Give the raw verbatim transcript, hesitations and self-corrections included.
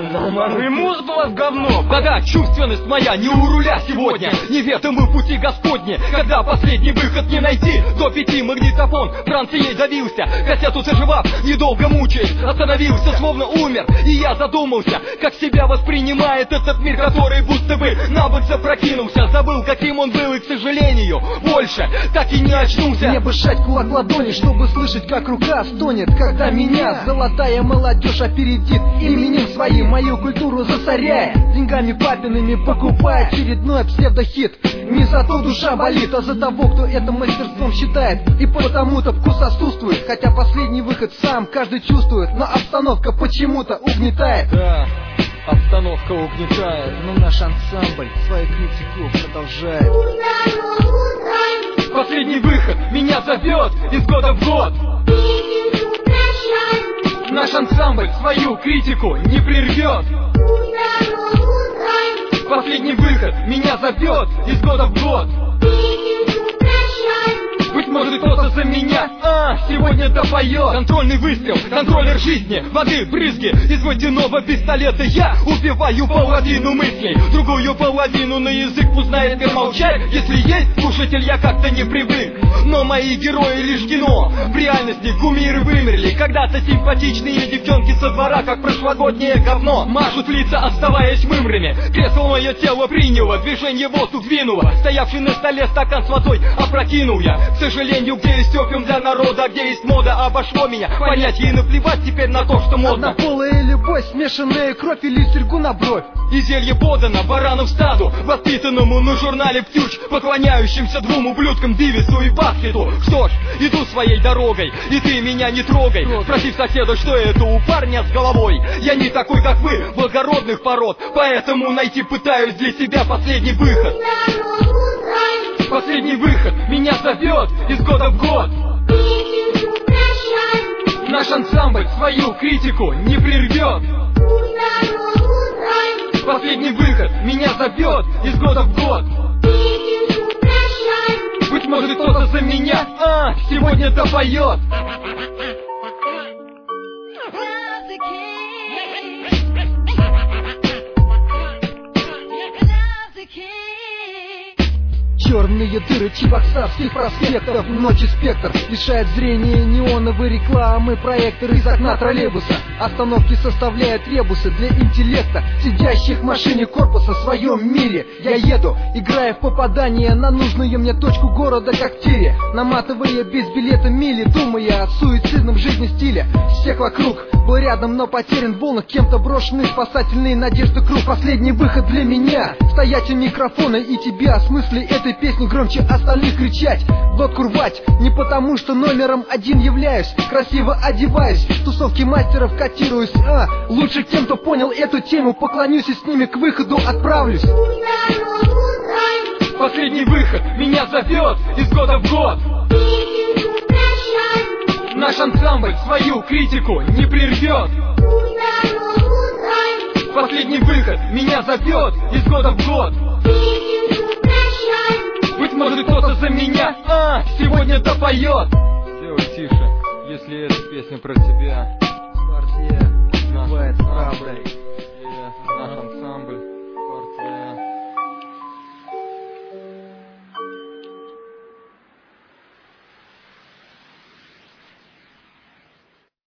И мозг у вас говно. Да-да, чувственность моя не у руля сегодня. Неведомы пути Господни. Когда последний выход не найти, до пяти магнитофон Францией давился. Кассету заживав, недолго мучаясь, остановился, словно умер. И я задумался, как себя воспринимает этот мир, который будто бы на бок запрокинулся. Забыл, каким он был, и, к сожалению, больше так и не очнулся. Мне бы сжать кулак ладони, чтобы слышать, как рука стонет, когда меня золотая молодежь опередит именем своим, мою культуру засоряя, деньгами папиными покупая очередной псевдохит. Не за то душа болит, а за того, кто это мастерством считает, и потому-то вкус отсутствует. Хотя последний выход сам каждый чувствует, но обстановка почему-то угнетает. Да, обстановка угнетает. Но наш ансамбль свою критику продолжает. Последний выход меня зовет из года в год. Наш ансамбль свою критику не прервет. Последний выход меня зовет из года в год. Быть может, кто-то за меня, а, сегодня допоет. Контрольный выстрел, контроллер жизни, воды, брызги из водяного пистолета. Я убиваю половину мыслей, другую половину на язык узнает мир молчать. Если есть слушатель, я как-то не привык. Но мои герои лишь кино. В реальности кумиры вымерли. Когда-то симпатичные девчонки со двора, как прошлогоднее говно, мажут лица, оставаясь мымрами. Кресло мое тело приняло, движение воздух двинуло. Стоявший на столе стакан с водой опрокинул я. К сожалению, где есть опиум для народа, где есть мода, обошло меня. Понять ей наплевать теперь на то, что модно. Однополая любовь, смешанная кровь или серьгу на бровь. И зелье подано барану в стаду, воспитанному на журнале «Птюч», поклоняющимся двум ублюдкам Дивису и Баскету. Что ж, иду своей дорогой, и ты меня не трогай. Спросив соседа, что это у парня с головой. Я не такой, как вы, благородных пород, поэтому найти пытаюсь для себя последний выход. Последний выход меня зовет из года в год. Наш ансамбль свою критику не прервет. Последний выход меня зовет из года в год. Быть может, кто-то за меня, а, сегодня допоет. Черные дыры чебоксарских проспектов, ночи спектр лишает зрения неоновой рекламы, проектор из окна троллейбуса. Остановки составляют ребусы для интеллекта, сидящих в машине корпуса в своем мире. Я еду, играя в попадание на нужную мне точку города, как в тире, наматывая без билета мили, думая о суицидном жизни стиле. Всех вокруг был рядом, но потерян в волнах, кем-то брошенный спасательные надежды круг. Последний выход для меня — стоять у микрофона и тебе о смысле этой песни громче остальных кричать, в глотку рвать. Не потому, что номером один являюсь, красиво одеваюсь, в тусовке мастеров котируюсь, а лучше тем, кто понял эту тему, поклонюсь и с ними к выходу отправлюсь. Последний выход меня зовет из года в год. Наш ансамбль свою критику не прервет. Последний выход меня зовет из года в год. Быть может, кто-то за меня, а, сегодня допоет. Сделай тише, если эта песня про тебя. Партия бывает храброй.